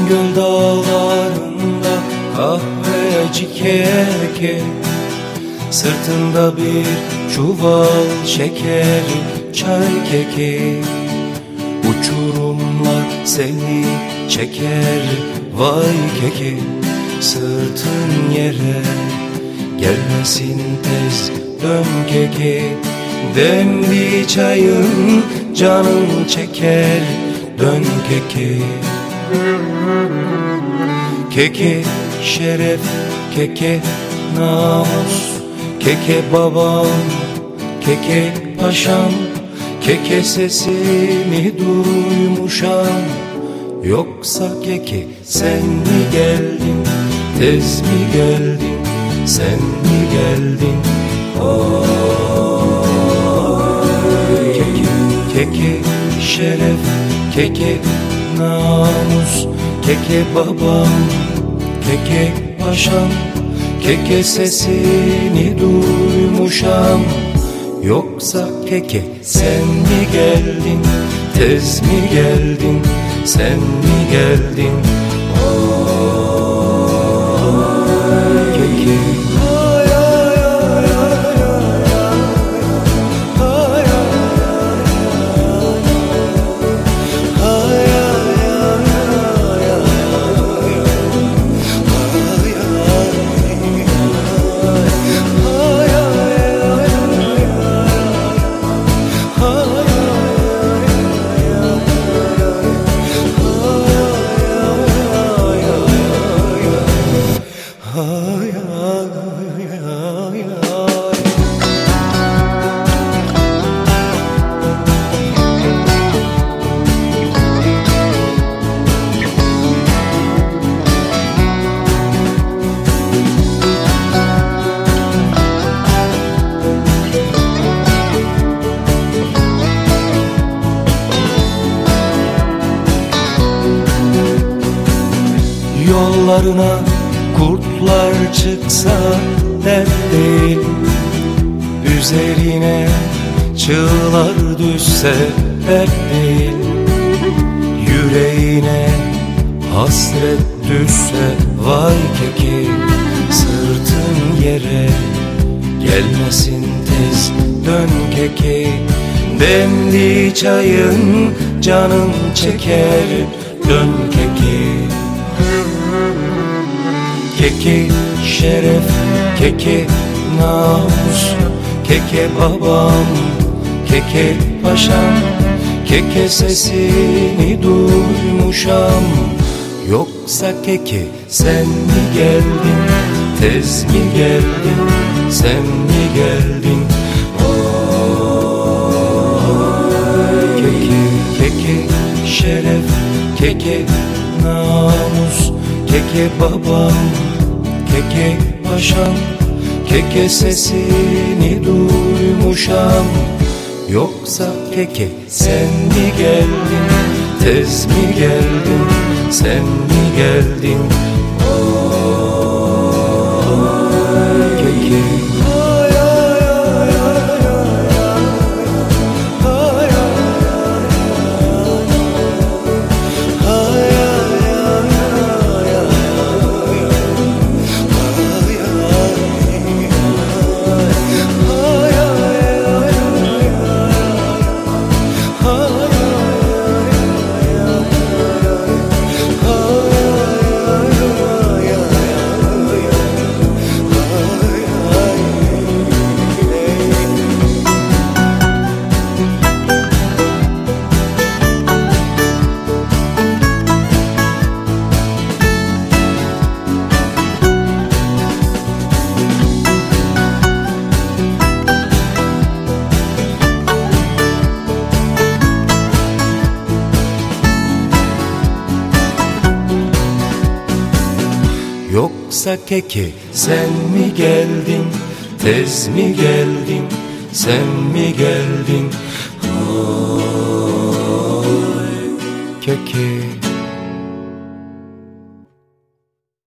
Göl dağlarında kahveci keke, sırtında bir çuval şeker, çay keki. Uçurumlar seni çeker, vay keki. Sırtın yere gelmesin, tez dön keki. Demli çayın canın çeker, dön keki. Keke şeref, keke namus, keke babam, keke paşam, keke sesini duymuşam. Yoksa keke sen mi geldin, tez mi geldin, sen mi geldin? Keke, keke şeref, keke namus, keke babam, keke paşam, keke sesini duymuşam. Yoksa keke sen mi geldin, tez mi geldin, sen mi geldin? Keke. Yollarına kurtlar çıksa dert değil, üzerine çığlar düşse dert değil. Yüreğine hasret düşse vay keki. Sırtın yere gelmesin, tez dön keki. Demli çayın canın çeker, dön keki. Keke şeref, keke namus, keke babam, keke paşam, keke sesini duymuşam. Yoksa keke sen mi geldin, tez mi geldin, sen mi geldin? Keke, keke şeref, keke namus, keke babam, keke paşam, keke sesini duymuşam. Yoksa keke sen mi geldin, tez mi geldin, sen mi geldin? Keke. Yoksa keke sen mi geldin, tez mi geldin, sen mi geldin? Oy keke.